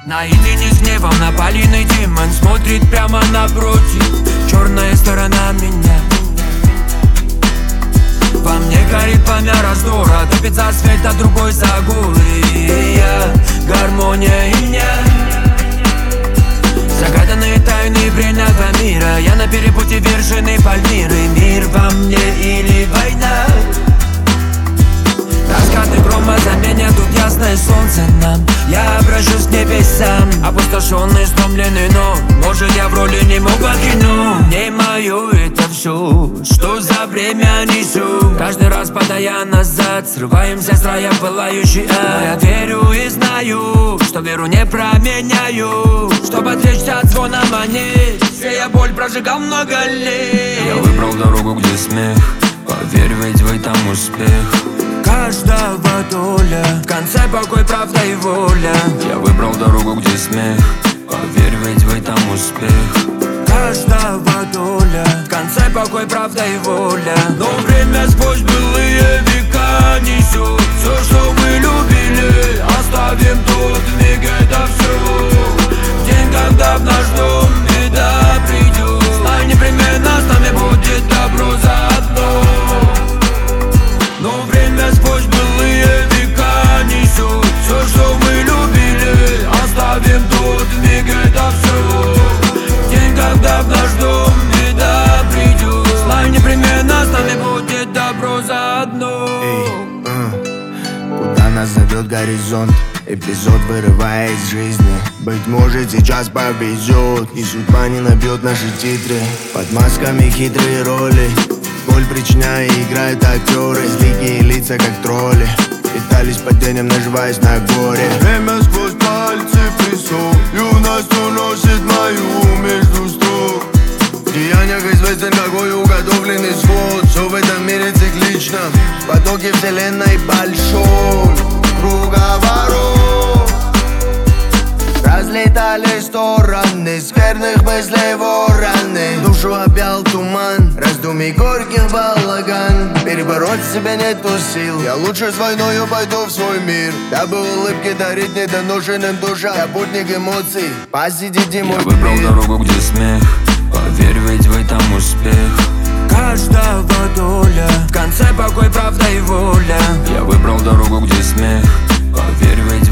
Наедине с гневом напаленный демон смотрит прямо напротив. Черная сторона меня. Во мне горит пламя раздора, топит за свет, а другой за голы. И я, гармония и меня. Загаданные тайны бренного мира. Я на перепутье вершины Пальмиры. Мир во мне или война? Раскаты грома заменят тут ясное солнце нам. Я обращусь к небесам, опустошенный, сломленный, но может я в роли не мог покину. Не мое это все, что за бремя несу. Каждый раз падая назад, срываемся с рая в пылающий ад. Но я верю и знаю, что веру не променяю. Чтобы отвлечься от звона монет, сея боль прожигал много лет. Я выбрал дорогу, где смех. Поверь, ведь в этом успех каждого доля, в конце покой, правда и воля. Я выбрал дорогу, где смех. Поверь, ведь в этом успех каждого доля, в конце покой, правда и воля. Но время сквозь былые века несет все, что мы любили. Оставим тут миг это все. День, когда в наш дом беда придет, знай, непременно с нами будет добро заодно. Но время сквозь былые века несет все, что мы любили. Оставим тут миг это все. День, когда в наш дом беда придет, знай, непременно с нами будет добро заодно. Куда нас зовет горизонт? Эпизод, вырывая из жизни. Быть может, сейчас повезет, и судьба не набьет наши титры. Под масками хитрые роли, боль причиняя, играют актеры. Злые лица, как тролли, питались падением, наживаясь на горе. Время сквозь пальцы присох, юность уносит мою между строк. В деяниях известен какой уготовленный исход. Все в этом мире циклично, в потоке вселенной большой круговорот. Разлетали стороны, скверных мыслей вороны. Душу объял туман, раздумий горьких балаган. Перебороть себя нету сил, я лучше с войною пойду в свой мир, дабы улыбки дарить недоношенным душам. Я путник эмоций, посидите мой мир. Я выбрал дорогу, где смех. Поверь, ведь в этом успех каждого доля, в конце покой, правда и воля. Я выбрал дорогу, где смех. Поверь, ведь